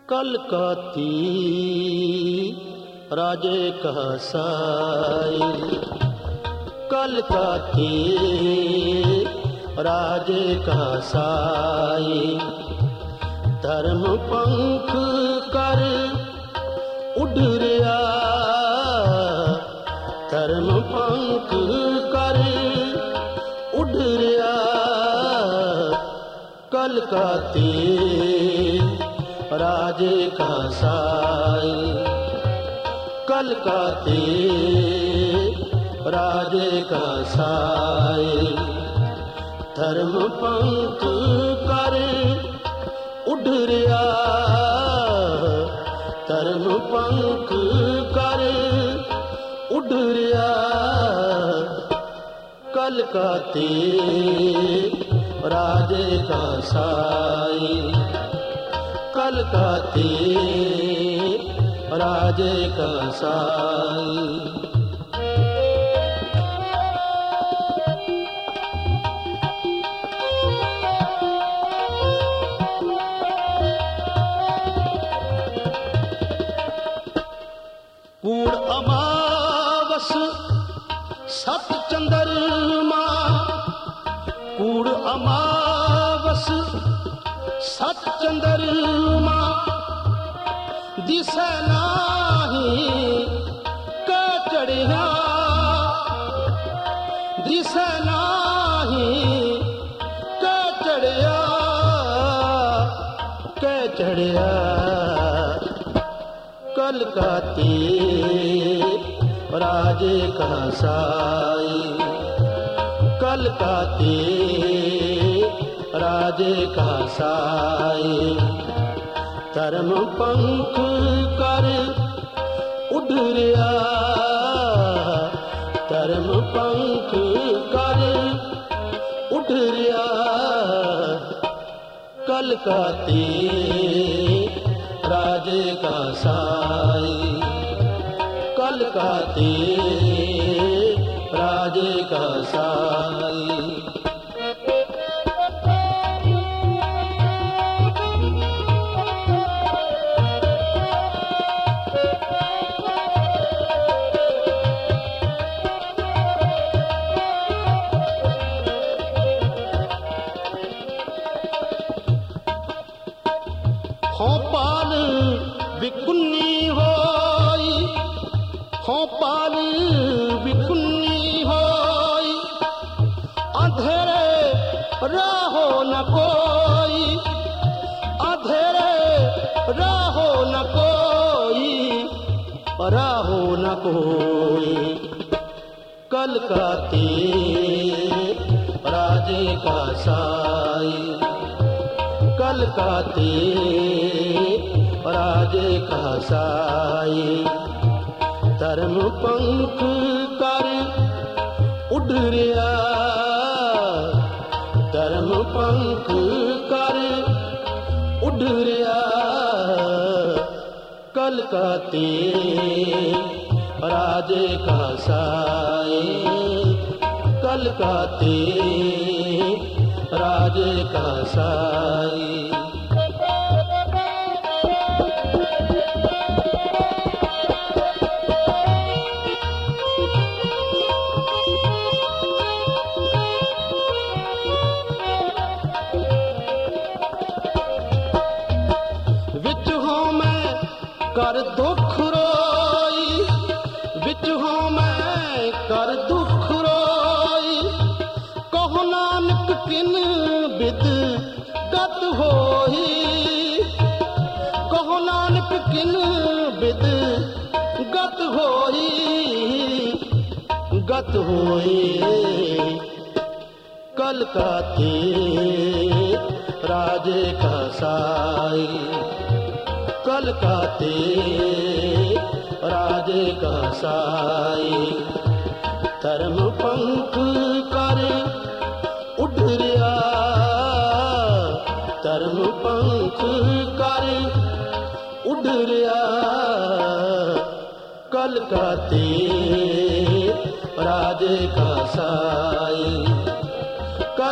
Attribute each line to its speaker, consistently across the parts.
Speaker 1: कलकती राजे का साई, कलकती राजे का साई। धर्म पंख कर उड़ रिया, धर्म पंख कर उड़ रिया। कलकती राजे का साई, कलकती राजे का साई। धर्म पंख कर उड़ रिया, धर्म पंख कर उड़ रिया। कलकती राजे का साई, कलकती राजे का साई। पूर्ण अमावस सत चंद्रमा, पूर्ण अमावस सत चंद्रमा। दिसे नाही के चढ़िया, दिसे नाही के चढ़िया, के चढ़िया। कलकती राजे का साई, कलकती राजे का साई। धर्म पंख कर उड़ रिया, धर्म पंख कर उड़ रिया। कलकती राजे का साई, कलकती राजे का साई। हो पाल विकुन्नी होई, हो पाल विकुन्नी होई। अंधेरे राहो न कोई, अंधेरे राहो न कोई, राहो न कोई। कलकती राजे का साई, कलकती राजे का साई। धर्म पंख कर उड़ रिया, धर्म पंख कर उड़ रिया। कलकती राजे का साई, कलकती राजे का साई। विच हो मैं कर दुख रोई, विच हो मैं कर दुख रोई। कहो नानक किन बिद गत होई, कहो नानक किन बिद गत होई, गत होई। कलकती राजे का साई, कलकती राजे का साई। धर्म पंख कर उड़ रिया, धर्म पंख कर उड़ रिया। कलकती राजे का साई,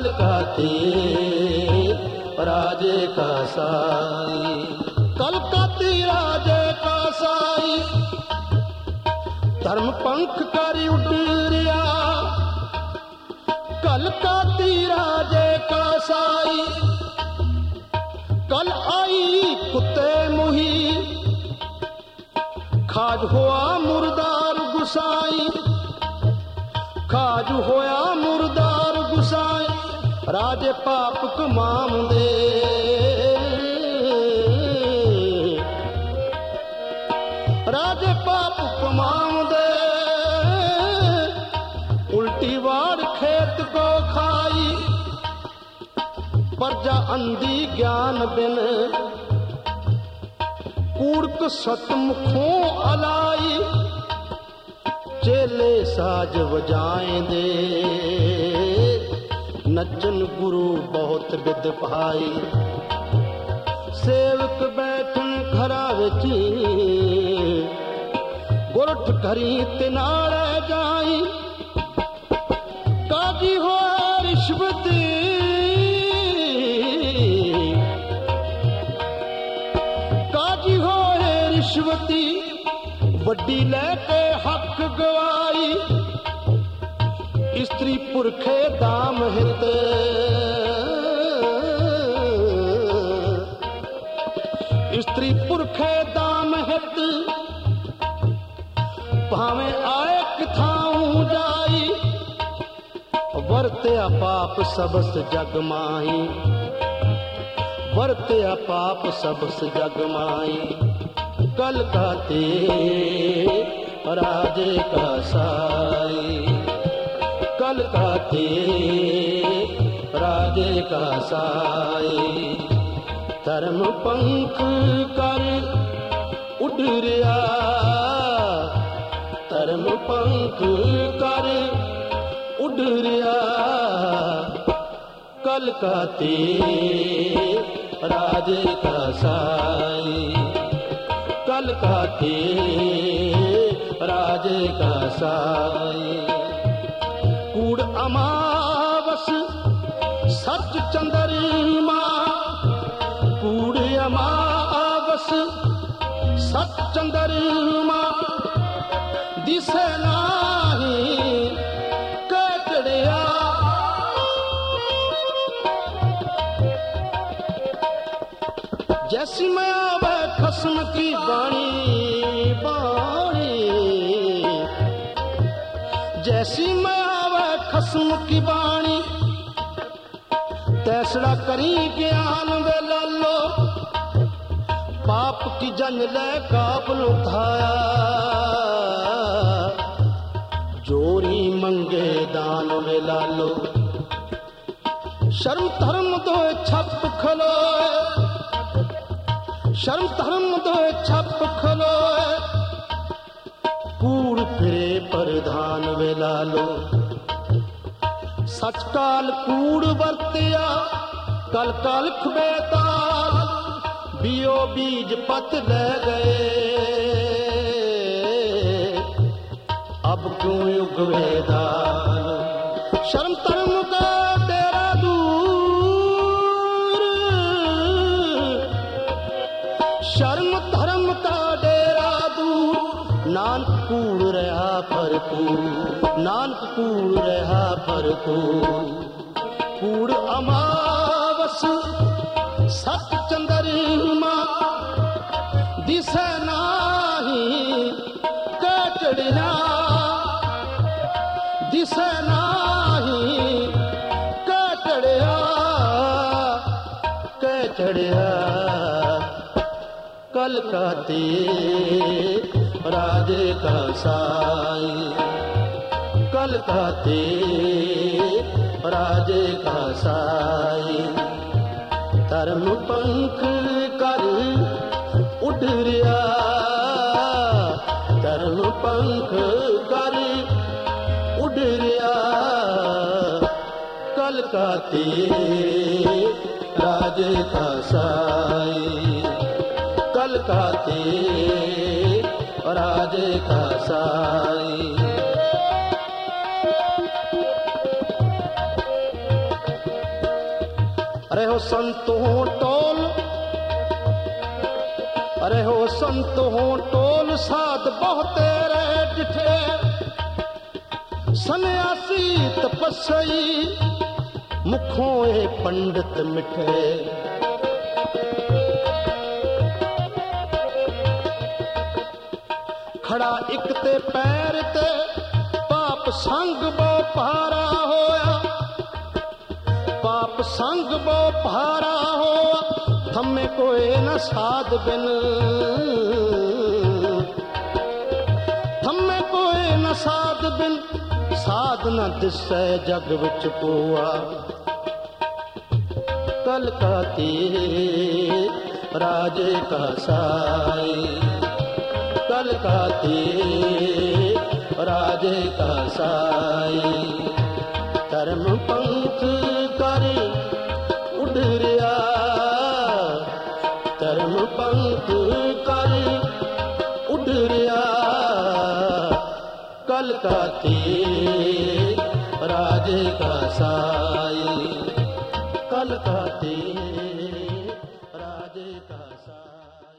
Speaker 1: कलकती राजे का साई। कलकत्ता धर्म पंख करी उडरिया कल का तीरा जय का साई कल आई कुत्ते मुही खाज होया मुर्दार गुसाई खाज होया मुर्दार गुसाई राजे पाप कमाम दे राजे पाप कमाम दे उल्टी वार खेत को खाई प्रजा अंधी ज्ञान बिन कूड़क सतमुखों अलाई चेले साज बजाएं दे नचन गुरु बहुत विद पाई सेवक बैठन घरा विच गुरठ घरी तिनाड़े जाई काजी हो रिश्वती काजी हो रिश्वती वड्डी लेके हक गवाई स्त्री पुरखे दाम हित स्त्री पुरखे दाम हित भावे आए किथाऊं जाई वरत्या पाप सबस जग माही वरत्या पाप सबस जग माही कल काते राजे का साई कल काते राजे का साई धर्म पंख कर उडरिया धर्म पंख कर उडरिया कल काते राजे का साई कल काते राजे का साई कूड़ अमावस सच चंद्रमा कूड़ अमावस सच चंद्रमा दिसे नाही कटड़िया जैसी मैं आवे खस्म की बाणी बाणी जैसी मैं आवे खस्म की बाणी तैसड़ा करी ज्ञान वे लालो पाप की जन ले काबल उठाया जोरी मंगे दान वे लालो शर्म धर्म दो छप खलो शर्म धर्म दो छप खलो कूड़ फिरे प्रधान वे लालो सच काल कूड़ वर्तिया कल कल बेताल बियो बीज पत ले गए अब क्यों युग वेदाल शर्म धर्म का तेरा दूर शर्म धर्म का डेरा दूर नानक कूड़ रहा भरपूर नानक कूड़ रहा भरपूर कूड़ अमावस सत चंद्रमा दिसे नाही कटड़िया दिसे नाही कटड़िया कटड़िया कल काते राजे का साई कल काते राजे का साई धर्म पंख कर उडरिया धर्म पंख कर उडरिया कल काते राजे का साई कल काते राजे का साई अरे हो संतों टोल अरे हो संतों टोल साध बहुत रे डिठे सन्यासी तपस्वी मुखों ए पंडित मिठे खड़ा एक ते पैर ते पाप संग बो पहारा होया पाप संग बो पहारा होया थमे कोई न साध बिन थमे कोई न साध बिन साध न दिसै जग विच पोआ कल का तीर राजे का साई कल का तीर राजे का साई धर्म पंथ कर उडरिया धर्म पंथ कर उडरिया कल का तीर राजे का साई कल का तीर राजे का साई